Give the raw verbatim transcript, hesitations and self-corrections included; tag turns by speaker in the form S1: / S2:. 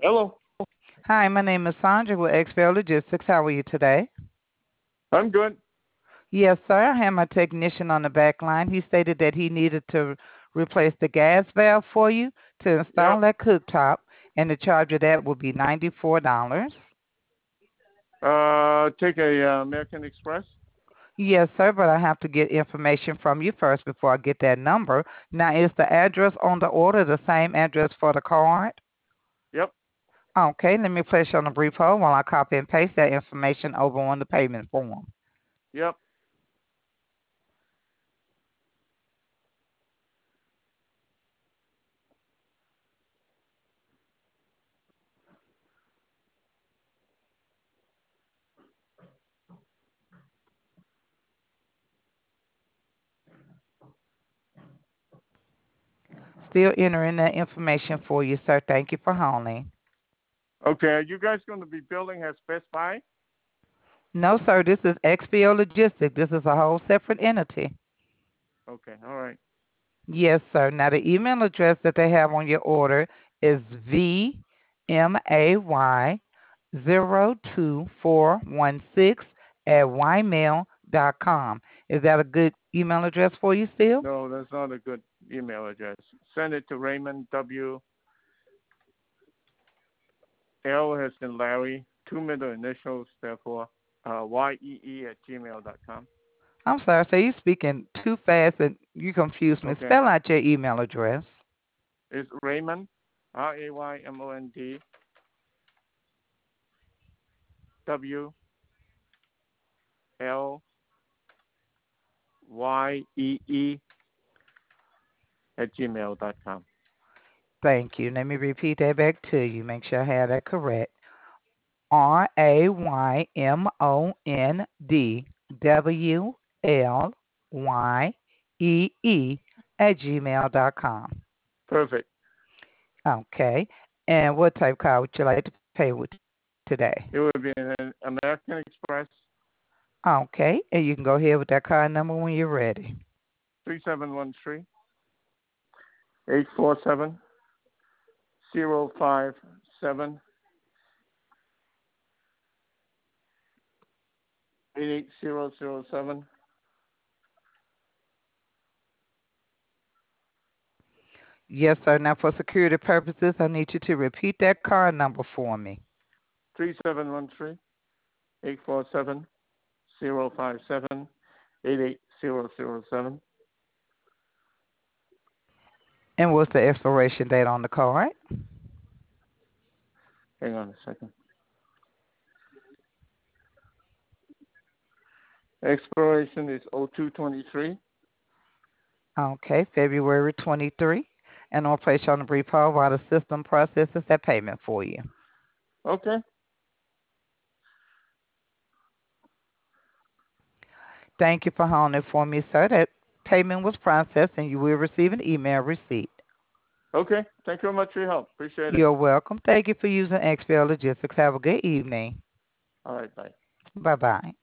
S1: Hello.
S2: Hi, my name is Sandra with X P L Logistics. How are you today?
S1: I'm good.
S2: Yes, sir. I have my technician on the back line. He stated that he needed to replace the gas valve for you to install
S1: Yep.
S2: that cooktop, and the charge of that will be ninety-four dollars.
S1: Uh, take a uh, American Express.
S2: Yes, sir, but I have to get information from you first before I get that number. Now, is the address on the order the same address for the card?
S1: Yep.
S2: Okay, let me place you on a brief hold while I copy and paste that information over on the payment form.
S1: Yep.
S2: Still entering that information for you, sir. Thank you for holding.
S1: Okay. Are you guys going to be building as Best Buy?
S2: No, sir, this is X P O Logistics. This is a whole separate entity.
S1: Okay. All right.
S2: Yes, sir. Now, the email address that they have on your order is V M A Y zero two four one six at ymail dot com. Is that a good email address for you still?
S1: No, that's not a good email address. Send it to Raymond W. L has in Larry, two middle initials, therefore, uh, Y E E at gmail dot com.
S2: I'm sorry, so you're speaking too fast and you confuse me.
S1: Okay.
S2: Spell out your email address.
S1: It's Raymond, R A Y M O N D, W L Y E E at gmail dot com.
S2: Thank you. Let me repeat that back to you. Make sure I have that correct. R A Y M O N D W L Y E E at gmail dot com.
S1: Perfect.
S2: Okay. And what type card would you like to pay with today?
S1: It would be an American Express.
S2: Okay. And you can go ahead with that card number when you're ready.
S1: Three seven one three eight four seven zero five seven eight eight zero zero seven
S2: Yes, sir. Now, for security purposes, I need you to repeat that card number for me.
S1: three seven one three eight four seven zero five seven eight eight zero zero seven.
S2: And what's the expiration date on the card?
S1: Hang on a second. Expiration is oh two twenty-three.
S2: Okay, February twenty-third. And I'll place you on a brief hold while the system processes that payment for you.
S1: Okay.
S2: Thank you for holding for me, sir. That payment was processed and you will receive an email receipt.
S1: Okay. Thank you very much for your help. Appreciate it.
S2: You're welcome. Thank you for using X P L Logistics. Have a good evening.
S1: All right. Bye.
S2: Bye bye.